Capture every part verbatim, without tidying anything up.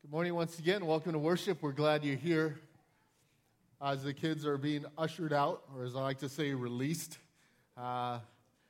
Good morning once again. Welcome to worship. We're glad you're here. As the kids are being ushered out, or as I like to say, released, uh,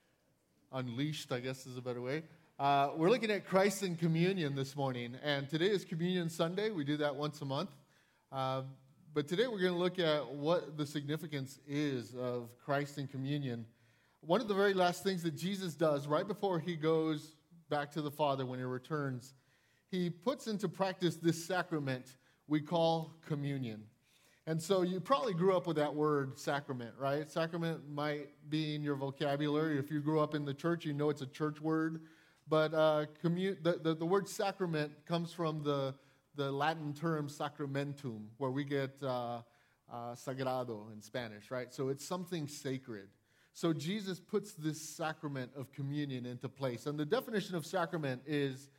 unleashed, I guess is a better way. Uh, we're looking at Christ in Communion this morning, and today is Communion Sunday. We do that once a month. Uh, but today we're going to look at what the significance is of Christ in Communion. One of the very last things that Jesus does right before he goes back to the Father when he returns, he puts into practice this sacrament we call communion. And so you probably grew up with that word sacrament, right? Sacrament might be in your vocabulary. If you grew up in the church, you know it's a church word. But uh, commun- the, the, the word sacrament comes from the, the Latin term sacramentum, where we get uh, uh, sagrado in Spanish, right? So it's something sacred. So Jesus puts this sacrament of communion into place. And the definition of sacrament is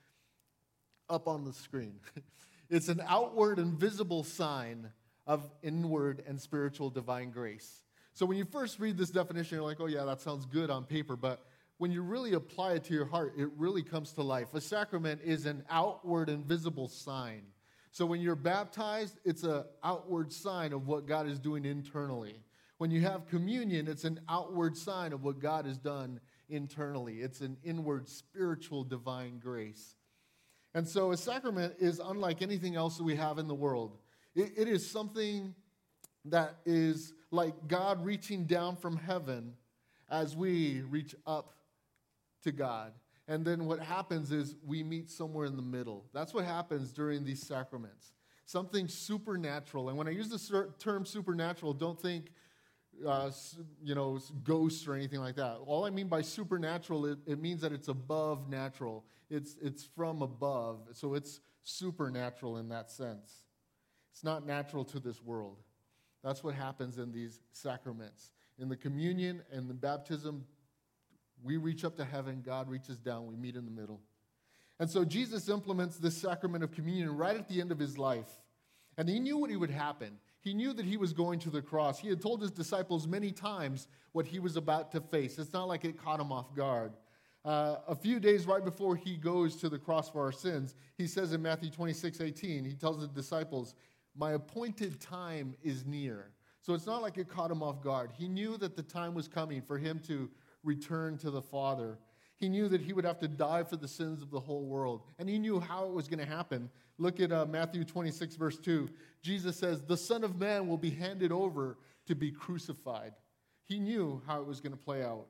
up on the screen. It's an outward and visible sign of inward and spiritual divine grace. So when you first read this definition, you're like, oh yeah, that sounds good on paper, but when you really apply it to your heart, it really comes to life. A sacrament is an outward and visible sign. So when you're baptized, it's an outward sign of what God is doing internally. When you have communion, it's an outward sign of what God has done internally. It's an inward spiritual divine grace. And so a sacrament is unlike anything else that we have in the world. It, it is something that is like God reaching down from heaven as we reach up to God. And then what happens is we meet somewhere in the middle. That's what happens during these sacraments. Something supernatural. And when I use the term supernatural, don't think Uh, you know, ghosts or anything like that. All I mean by supernatural, it, it means that it's above natural. It's it's from above, so it's supernatural in that sense. It's not natural to this world. That's what happens in these sacraments. In the communion and the baptism, we reach up to heaven, God reaches down, we meet in the middle. And so Jesus implements this sacrament of communion right at the end of his life. And he knew what would happen. He knew that he was going to the cross. He had told his disciples many times what he was about to face. It's not like it caught him off guard. Uh, a few days right before he goes to the cross for our sins, he says in Matthew twenty-six eighteen, he tells the disciples, my appointed time is near. So it's not like it caught him off guard. He knew that the time was coming for him to return to the Father. He knew that he would have to die for the sins of the whole world. And he knew how it was going to happen. Look at uh, Matthew twenty-six, verse two. Jesus says, the Son of Man will be handed over to be crucified. He knew how it was going to play out.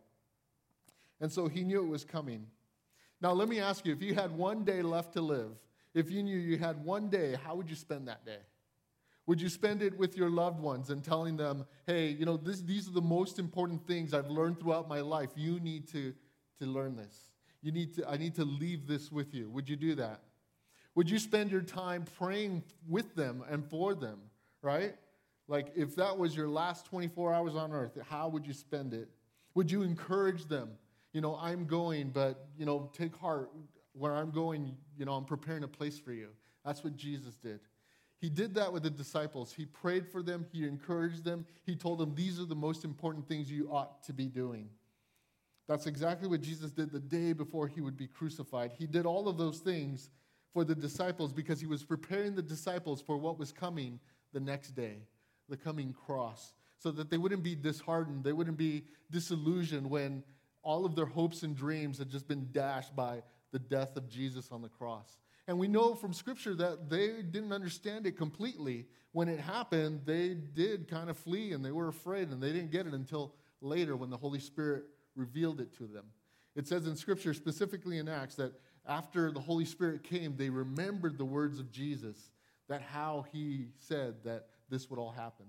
And so he knew it was coming. Now let me ask you, if you had one day left to live, if you knew you had one day, how would you spend that day? Would you spend it with your loved ones and telling them, hey, you know, this, these are the most important things I've learned throughout my life. You need to to learn this. You need to, I need to leave this with you. Would you do that? Would you spend your time praying with them and for them, right? Like if that was your last twenty-four hours on earth, how would you spend it? Would you encourage them? You know, I'm going, but, you know, take heart. Where I'm going, you know, I'm preparing a place for you. That's what Jesus did. He did that with the disciples. He prayed for them. He encouraged them. He told them, these are the most important things you ought to be doing. That's exactly what Jesus did the day before he would be crucified. He did all of those things for the disciples because he was preparing the disciples for what was coming the next day, the coming cross, so that they wouldn't be disheartened, they wouldn't be disillusioned when all of their hopes and dreams had just been dashed by the death of Jesus on the cross. And we know from Scripture that they didn't understand it completely. When it happened, they did kind of flee and they were afraid, and they didn't get it until later when the Holy Spirit revealed it to them. It says in Scripture, specifically in Acts, that after the Holy Spirit came, they remembered the words of Jesus, that how he said that this would all happen.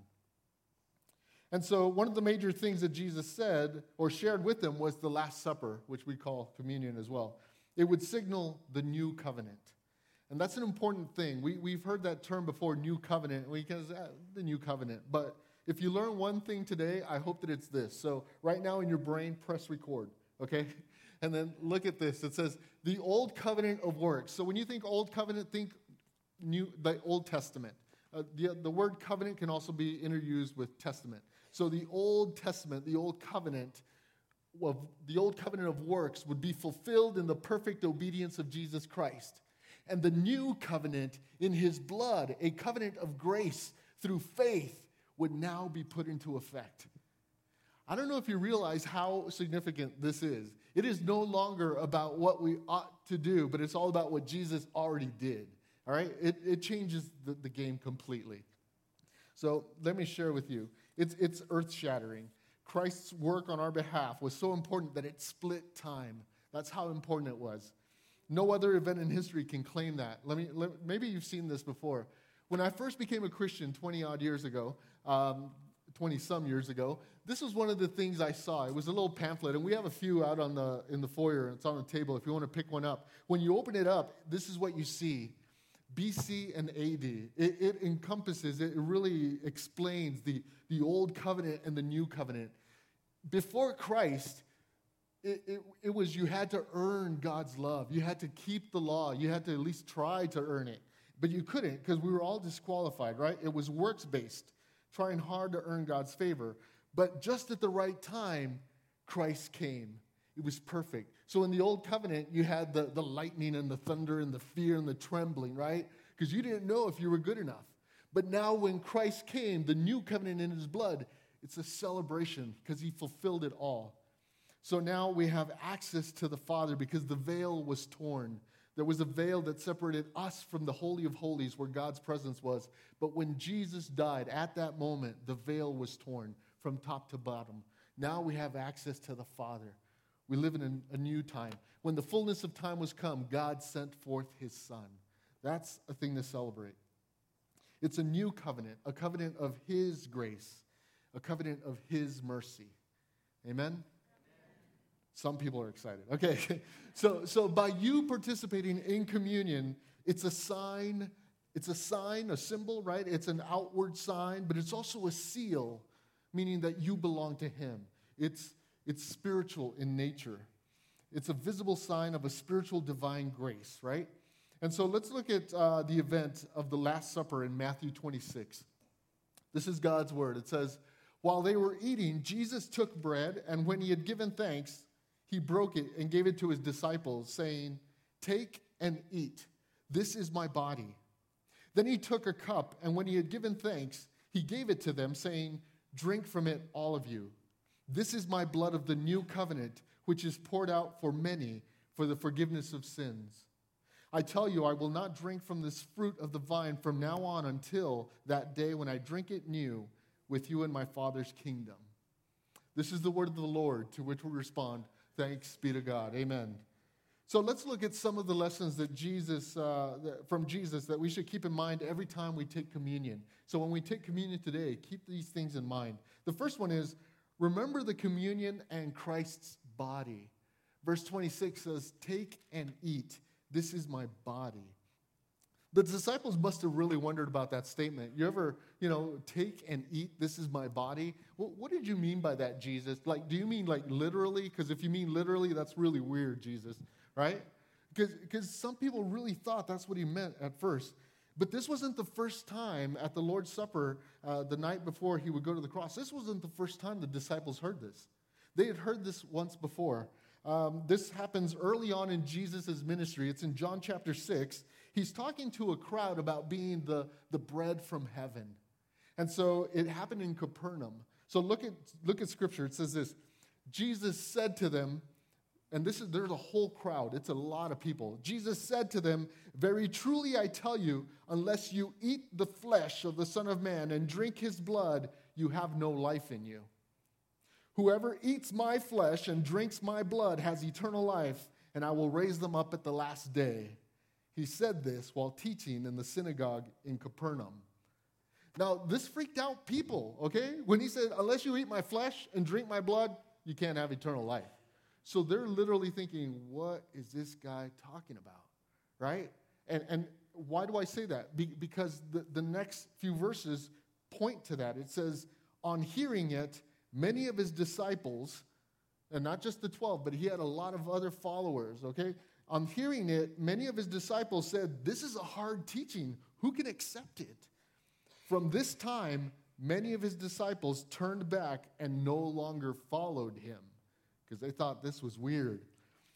And so one of the major things that Jesus said or shared with them was the Last Supper, which we call communion as well. It would signal the new covenant. And that's an important thing. We, we've heard that term before, new covenant, because uh, the new covenant. But if you learn one thing today, I hope that it's this. So right now in your brain, press record, okay? And then look at this. It says, the old covenant of works. So when you think old covenant, think new, the Old Testament. Uh, the, the word covenant can also be interused with testament. So the Old Testament, the old covenant, of, the old covenant of works would be fulfilled in the perfect obedience of Jesus Christ. and the new covenant in his blood, a covenant of grace through faith, would now be put into effect. I don't know if you realize how significant this is. It is no longer about what we ought to do, but it's all about what Jesus already did. All right? It, it changes the, the game completely. So let me share with you. It's, it's earth-shattering. Christ's work on our behalf was so important that it split time. That's how important it was. No other event in history can claim that. Let me. Let, maybe you've seen this before. When I first became a Christian twenty-odd years ago, um, twenty-some years ago, this was one of the things I saw. It was a little pamphlet, and we have a few out on the in the foyer. It's on the table if you want to pick one up. When you open it up, this is what you see. B C and A D. It, it encompasses, it really explains the, the old covenant and the new covenant. Before Christ, it, it, it was you had to earn God's love. You had to keep the law. You had to at least try to earn it. But you couldn't because we were all disqualified, right? It was works-based, trying hard to earn God's favor. But just at the right time, Christ came. It was perfect. So in the old covenant, you had the, the lightning and the thunder and the fear and the trembling, right? Because you didn't know if you were good enough. But now when Christ came, the new covenant in his blood, it's a celebration because he fulfilled it all. So now we have access to the Father because the veil was torn. There was a veil that separated us from the Holy of Holies where God's presence was. But when Jesus died, at that moment, the veil was torn from top to bottom. Now we have access to the Father. We live in a, a new time. When the fullness of time was come, God sent forth his Son. That's a thing to celebrate. It's a new covenant, a covenant of his grace, a covenant of his mercy. Amen? Some people are excited. Okay, so so by you participating in communion, it's a sign, it's a sign, a symbol, right? It's an outward sign, but it's also a seal, meaning that you belong to him. It's it's spiritual in nature. It's a visible sign of a spiritual divine grace, right? And so let's look at uh, the event of the Last Supper in Matthew twenty-six. This is God's word. It says, while they were eating, Jesus took bread, and when he had given thanks, he broke it and gave it to his disciples, saying, take and eat. This is my body. Then he took a cup, and when he had given thanks, he gave it to them, saying, drink from it, all of you. This is my blood of the new covenant, which is poured out for many for the forgiveness of sins. I tell you, I will not drink from this fruit of the vine from now on until that day when I drink it new with you in my Father's kingdom. This is the word of the Lord, to which we respond, thanks be to God. Amen. So let's look at some of the lessons that Jesus, uh, that, from Jesus that we should keep in mind every time we take communion. So when we take communion today, keep these things in mind. The first one is, remember the communion and Christ's body. Verse twenty-six says, take and eat. This is my body. The disciples must have really wondered about that statement. You ever, you know, take and eat, this is my body? Well, what did you mean by that, Jesus? Like, do you mean like literally? Because if you mean literally, that's really weird, Jesus, right? Because some people really thought that's what he meant at first. But this wasn't the first time at the Lord's Supper, uh, the night before he would go to the cross. This wasn't the first time the disciples heard this. They had heard this once before. Um, this happens early on in Jesus' ministry. It's in John chapter six. He's talking to a crowd about being the, the bread from heaven. And so it happened in Capernaum. So look at look at Scripture. It says this. Jesus said to them, and this is there's a whole crowd. It's a lot of people. Jesus said to them, very truly I tell you, unless you eat the flesh of the Son of Man and drink his blood, you have no life in you. Whoever eats my flesh and drinks my blood has eternal life, and I will raise them up at the last day. He said this while teaching in the synagogue in Capernaum. Now, this freaked out people, okay? When he said, unless you eat my flesh and drink my blood, you can't have eternal life. So they're literally thinking, what is this guy talking about, right? And and why do I say that? Be, because the, the next few verses point to that. It says, on hearing it, many of his disciples, and not just the twelve, but he had a lot of other followers, okay? On hearing it, many of his disciples said, this is a hard teaching. Who can accept it? From this time, many of his disciples turned back and no longer followed him because they thought this was weird.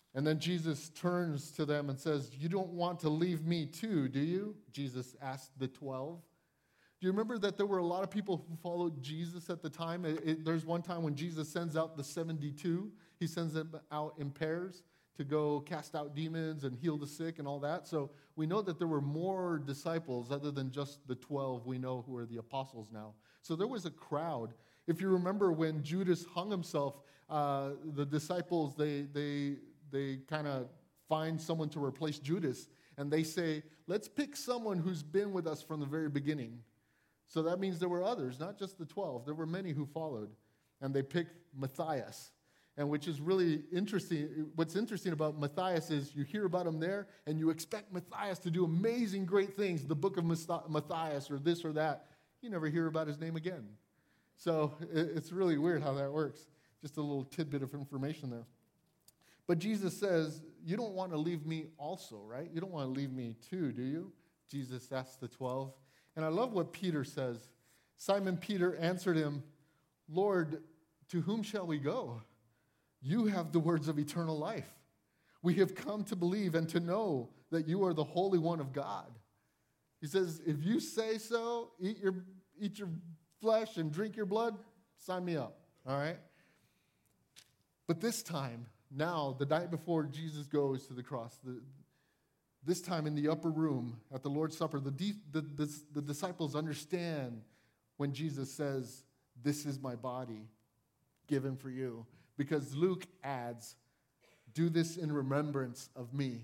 And then Jesus turns to them and says, you don't want to leave me too, do you? Jesus asked the twelve. Do you remember that there were a lot of people who followed Jesus at the time? It, it, there's one time when Jesus sends out the seventy-two. He sends them out in pairs to go cast out demons and heal the sick and all that. So we know that there were more disciples other than just the twelve we know who are the apostles now. So there was a crowd. If you remember when Judas hung himself, uh, the disciples, they, they, they kind of find someone to replace Judas. And they say, let's pick someone who's been with us from the very beginning. So that means there were others, not just the twelve. There were many who followed. And they picked Matthias. And which is really interesting. What's interesting about Matthias is you hear about him there, and you expect Matthias to do amazing, great things, the book of Matthias or this or that. You never hear about his name again. So it's really weird how that works. Just a little tidbit of information there. But Jesus says, you don't want to leave me also, right? You don't want to leave me too, do you? Jesus asked the twelve. And I love what Peter says. Simon Peter answered him, Lord, to whom shall we go? You have the words of eternal life. We have come to believe and to know that you are the Holy One of God. He says, if you say so, eat your, eat your flesh and drink your blood, sign me up, all right? But this time, now, the night before Jesus goes to the cross, the, this time in the upper room at the Lord's Supper, the, the, the, the disciples understand when Jesus says, this is my body given for you. Because Luke adds, do this in remembrance of me.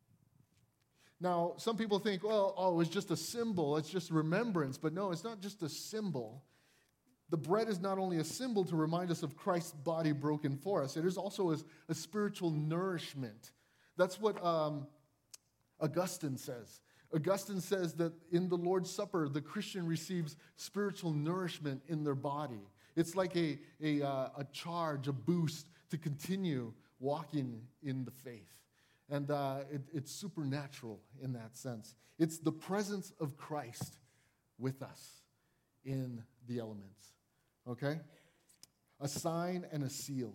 Now, some people think, well, oh, it's just a symbol. It's just remembrance. But no, it's not just a symbol. The bread is not only a symbol to remind us of Christ's body broken for us. It is also a, a spiritual nourishment. That's what um, Augustine says. Augustine says that in the Lord's Supper, the Christian receives spiritual nourishment in their body. It's like a, a, uh, a charge, a boost to continue walking in the faith. And uh, it, it's supernatural in that sense. It's the presence of Christ with us in the elements. Okay? A sign and a seal.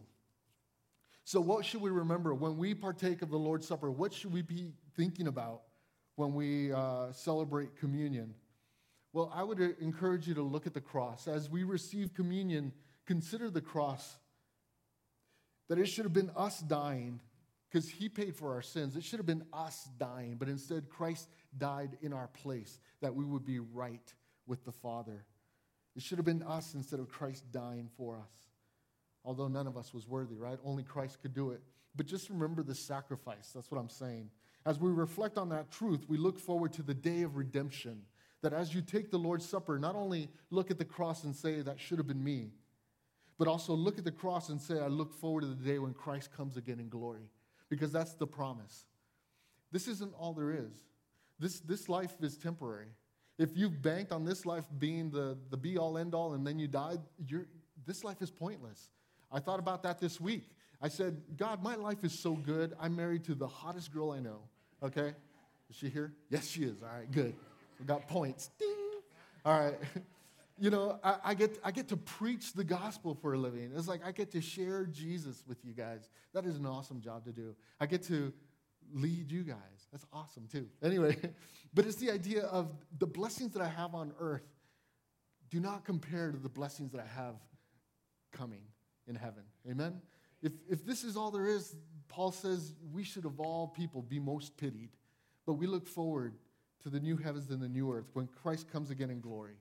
So what should we remember when we partake of the Lord's Supper? What should we be thinking about when we uh, celebrate communion? Well, I would encourage you to look at the cross. As we receive communion, consider the cross. That it should have been us dying because he paid for our sins. It should have been us dying, but instead Christ died in our place that we would be right with the Father. It should have been us instead of Christ dying for us. Although none of us was worthy, right? Only Christ could do it. But just remember the sacrifice. That's what I'm saying. As we reflect on that truth, we look forward to the day of redemption. That as you take the Lord's Supper, not only look at the cross and say, that should have been me, but also look at the cross and say, I look forward to the day when Christ comes again in glory. Because that's the promise. This isn't all there is. This, this life is temporary. If you've banked on this life being the, the be-all, end-all, and then you died, you're, this life is pointless. I thought about that this week. I said, God, my life is so good. I'm married to the hottest girl I know. Okay? Is she here? Yes, she is. All right, good. We got points. Ding. All right. You know, I, I get I get to preach the gospel for a living. It's like I get to share Jesus with you guys. That is an awesome job to do. I get to lead you guys. That's awesome too. Anyway, but it's the idea of the blessings that I have on earth do not compare to the blessings that I have coming in heaven. Amen? If if this is all there is, Paul says we should of all people be most pitied. But we look forward to the new heavens and the new earth when Christ comes again in glory.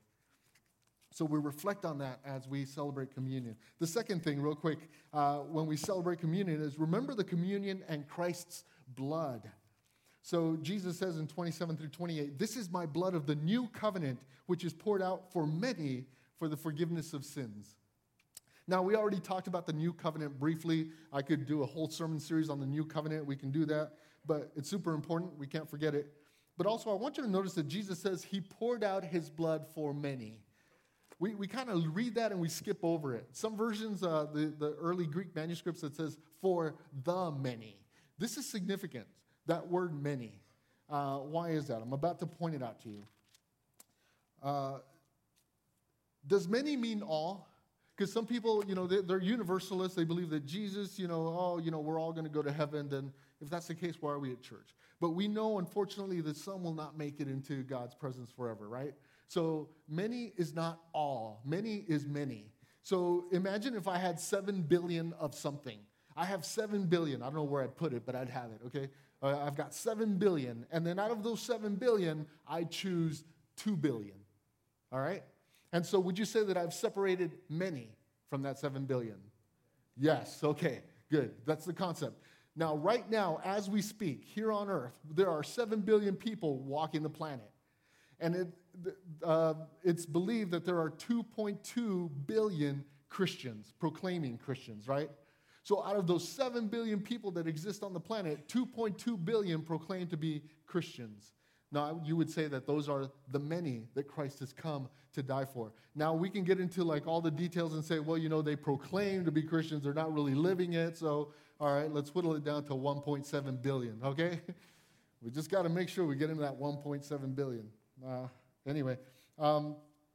So we reflect on that as we celebrate communion. The second thing, real quick, uh, when we celebrate communion is remember the communion and Christ's blood. So Jesus says in twenty-seven through twenty-eight, this is my blood of the new covenant, which is poured out for many for the forgiveness of sins. Now, we already talked about the new covenant briefly. I could do a whole sermon series on the new covenant. We can do that. But it's super important. We can't forget it. But also, I want you to notice that Jesus says he poured out his blood for many. We we kind of read that and we skip over it. Some versions, uh, the, the early Greek manuscripts, it says for the many. This is significant, that word many. Uh, why is that? I'm about to point it out to you. Uh, does many mean all? Because some people, you know, they, they're universalists. They believe that Jesus, you know, oh, you know, we're all going to go to heaven. Then if that's the case, why are we at church? But we know, unfortunately, that some will not make it into God's presence forever, right? So many is not all. Many is many. So imagine if I had seven billion of something. I have seven billion. I don't know where I'd put it, but I'd have it, okay? Uh, I've got seven billion. And then out of those seven billion, I choose two billion, all right? And so would you say that I've separated many from that seven billion? Yes, okay, good. That's the concept. Now, right now, as we speak, here on earth, there are seven billion people walking the planet. And it, uh, it's believed that there are two point two billion Christians, proclaiming Christians, right? So out of those seven billion people that exist on the planet, two point two billion proclaim to be Christians. Now, you would say that those are the many that Christ has come to die for. Now, we can get into like all the details and say, well, you know, they proclaim to be Christians. They're not really living it. So, all right, let's whittle it down to one point seven billion, okay? We just got to make sure we get into that one point seven billion. Uh, anyway, um,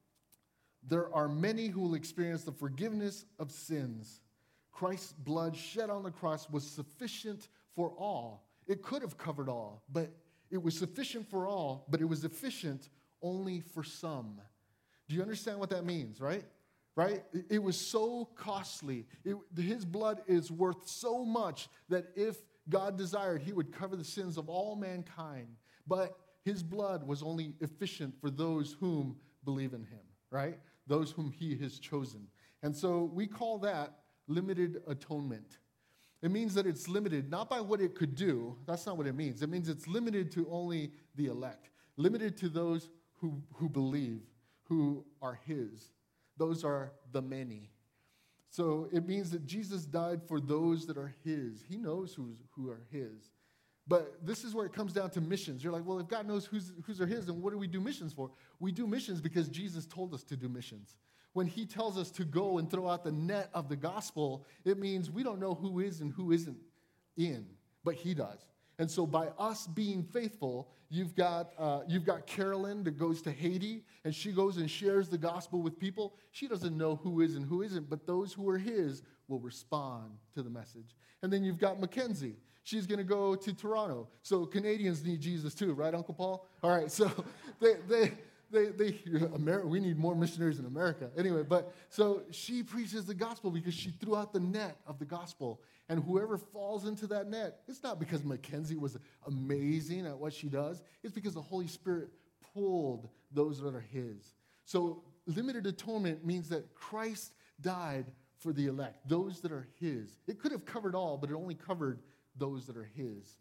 there are many who will experience the forgiveness of sins. Christ's blood shed on the cross was sufficient for all. It could have covered all, but it was sufficient for all, but it was efficient only for some. Do you understand what that means, right? Right? It was so costly. It, his blood is worth so much that if God desired, he would cover the sins of all mankind. But his blood was only efficient for those whom believe in him, right? Those whom he has chosen. And so we call that limited atonement. It means that it's limited not by what it could do. That's not what it means. It means it's limited to only the elect, limited to those who, who believe, who are his. Those are the many. So it means that Jesus died for those that are his. He knows who's, who are his. But this is where it comes down to missions. You're like, well, if God knows who's, who's are his, then what do we do missions for? We do missions because Jesus told us to do missions. When he tells us to go and throw out the net of the gospel, it means we don't know who is and who isn't in, but he does. And so by us being faithful, you've got, uh, you've got Carolyn that goes to Haiti, and she goes and shares the gospel with people. She doesn't know who is and who isn't, but those who are his will respond to the message. And then you've got Mackenzie. She's going to go to Toronto. So Canadians need Jesus too, right, Uncle Paul? All right, so they... they They, they, Ameri- we need more missionaries in America. Anyway, but so she preaches the gospel because she threw out the net of the gospel. And whoever falls into that net, it's not because Mackenzie was amazing at what she does. It's because the Holy Spirit pulled those that are his. So limited atonement means that Christ died for the elect, those that are his. It could have covered all, but it only covered those that are his.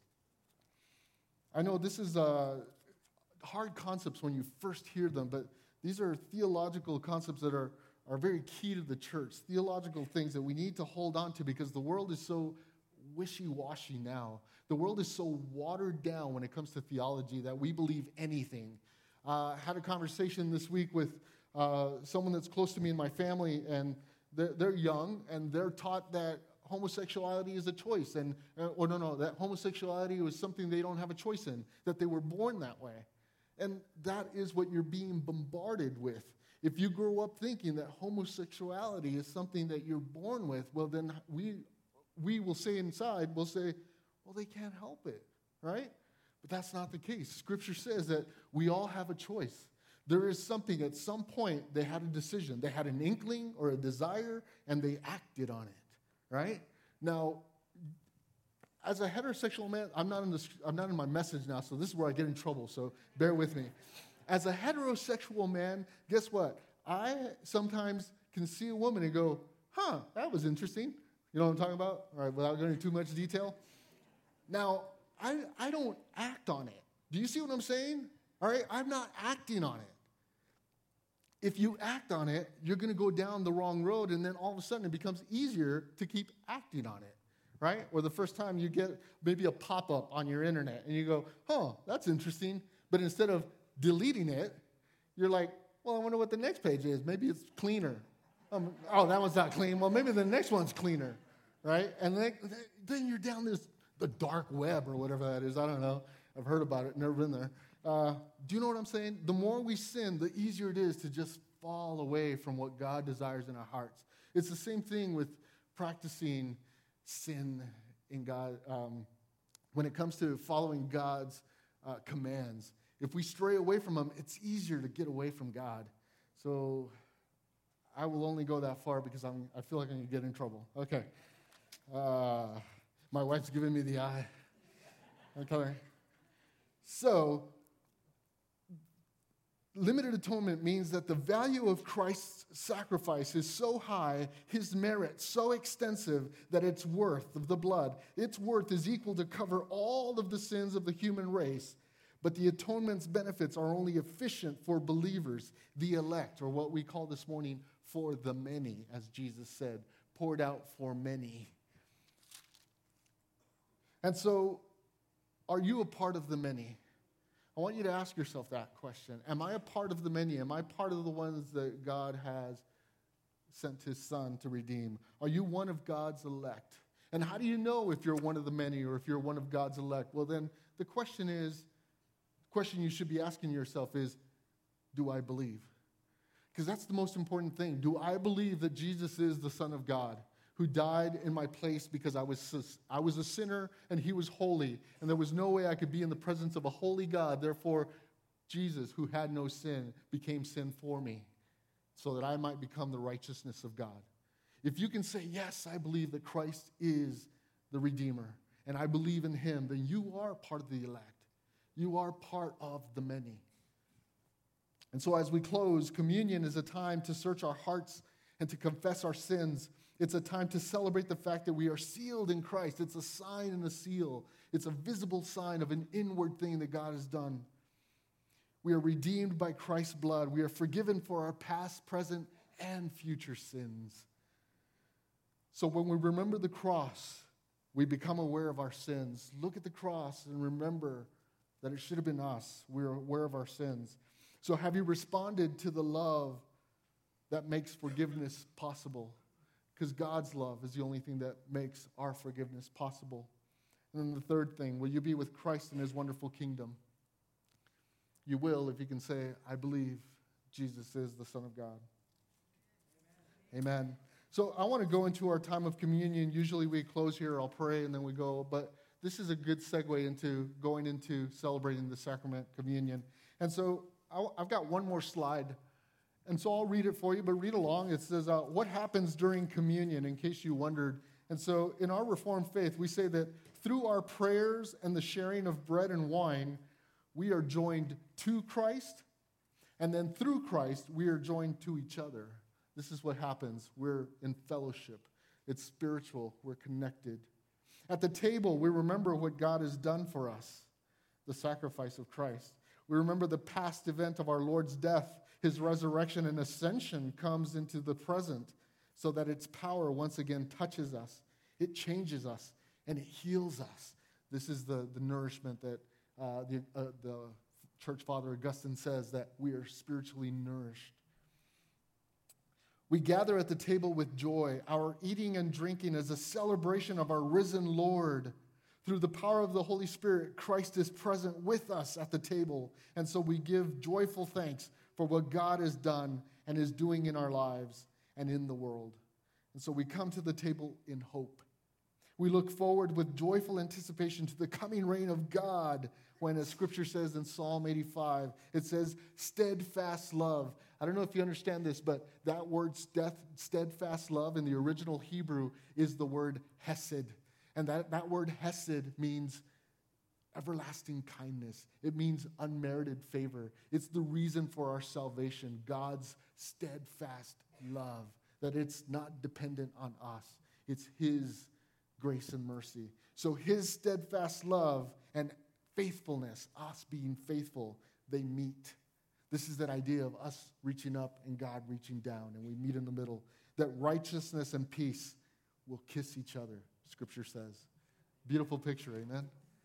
I know this is... Uh, hard concepts when you first hear them, but these are theological concepts that are, are very key to the church, theological things that we need to hold on to because the world is so wishy-washy now. The world is so watered down when it comes to theology that we believe anything. Uh, I had a conversation this week with uh, someone that's close to me in my family, and they're, they're young, and they're taught that homosexuality is a choice, and uh, or no, no, that homosexuality was something they don't have a choice in, that they were born that way. And that is what you're being bombarded with. If you grow up thinking that homosexuality is something that you're born with, well, then we we will say inside, we'll say, well, they can't help it, right? But that's not the case. Scripture says that we all have a choice. There is something, at some point, they had a decision. They had an inkling or a desire, and they acted on it, right? Now, as a heterosexual man, I'm not in this, I'm not in my message now, so this is where I get in trouble, so bear with me. As a heterosexual man, guess what? I sometimes can see a woman and go, huh, that was interesting. You know what I'm talking about? All right, without going into too much detail. Now, I, I don't act on it. Do you see what I'm saying? All right, I'm not acting on it. If you act on it, you're going to go down the wrong road, and then all of a sudden it becomes easier to keep acting on it. Right? Or the first time you get maybe a pop-up on your internet and you go, huh, that's interesting. But instead of deleting it, you're like, well, I wonder what the next page is. Maybe it's cleaner. Um, oh, that one's not clean. Well, maybe the next one's cleaner. Right? And then, then you're down this, the dark web or whatever that is. I don't know. I've heard about it. Never been there. Uh, do you know what I'm saying? The more we sin, the easier it is to just fall away from what God desires in our hearts. It's the same thing with practicing sin in God. Um, when it comes to following God's uh, commands, if we stray away from them, it's easier to get away from God. So I will only go that far because I'm, I feel like I'm going to get in trouble. Okay. Uh, my wife's giving me the eye. Okay. So, limited atonement means that the value of Christ's sacrifice is so high, his merit so extensive, that its worth of the blood, its worth is equal to cover all of the sins of the human race. But the atonement's benefits are only efficient for believers, the elect, or what we call this morning, for the many, as Jesus said, poured out for many. And so, are you a part of the many? I want you to ask yourself that question. Am I a part of the many? Am I part of the ones that God has sent his son to redeem? Are you one of God's elect? And how do you know if you're one of the many or if you're one of God's elect? Well, then the question is, the question you should be asking yourself is, do I believe? Because that's the most important thing. Do I believe that Jesus is the Son of God, who died in my place because I was, I was a sinner and he was holy, and there was no way I could be in the presence of a holy God. Therefore, Jesus, who had no sin, became sin for me so that I might become the righteousness of God. If you can say, yes, I believe that Christ is the Redeemer, and I believe in him, then you are part of the elect. You are part of the many. And so as we close, communion is a time to search our hearts and to confess our sins. It's a time to celebrate the fact that we are sealed in Christ. It's a sign and a seal. It's a visible sign of an inward thing that God has done. We are redeemed by Christ's blood. We are forgiven for our past, present, and future sins. So when we remember the cross, we become aware of our sins. Look at the cross and remember that it should have been us. We are aware of our sins. So have you responded to the love that makes forgiveness possible? Because God's love is the only thing that makes our forgiveness possible. And then the third thing, will you be with Christ in his wonderful kingdom? You will if you can say, I believe Jesus is the Son of God. Amen. Amen. So I want to go into our time of communion. Usually we close here, I'll pray, and then we go. But this is a good segue into going into celebrating the sacrament, communion. And so I've got one more slide. And so I'll read it for you, but read along. It says, uh, what happens during communion, in case you wondered. And so in our Reformed faith, we say that through our prayers and the sharing of bread and wine, we are joined to Christ. And then through Christ, we are joined to each other. This is what happens. We're in fellowship. It's spiritual. We're connected. At the table, we remember what God has done for us, the sacrifice of Christ. We remember the past event of our Lord's death. His resurrection and ascension comes into the present so that its power once again touches us. It changes us, and it heals us. This is the, the nourishment that uh, the, uh, the church father Augustine says, that we are spiritually nourished. We gather at the table with joy. Our eating and drinking is a celebration of our risen Lord. Through the power of the Holy Spirit, Christ is present with us at the table. And so we give joyful thanks for what God has done and is doing in our lives and in the world. And so we come to the table in hope. We look forward with joyful anticipation to the coming reign of God when, as Scripture says in Psalm eighty-five, it says, steadfast love. I don't know if you understand this, but that word steadfast love in the original Hebrew is the word hesed. And that, that word hesed means everlasting kindness. It means unmerited favor. It's the reason for our salvation, God's steadfast love, that it's not dependent on us. It's his grace and mercy. So his steadfast love and faithfulness, us being faithful, they meet. This is that idea of us reaching up and God reaching down, and we meet in the middle. That righteousness and peace will kiss each other, Scripture says. Beautiful picture, amen?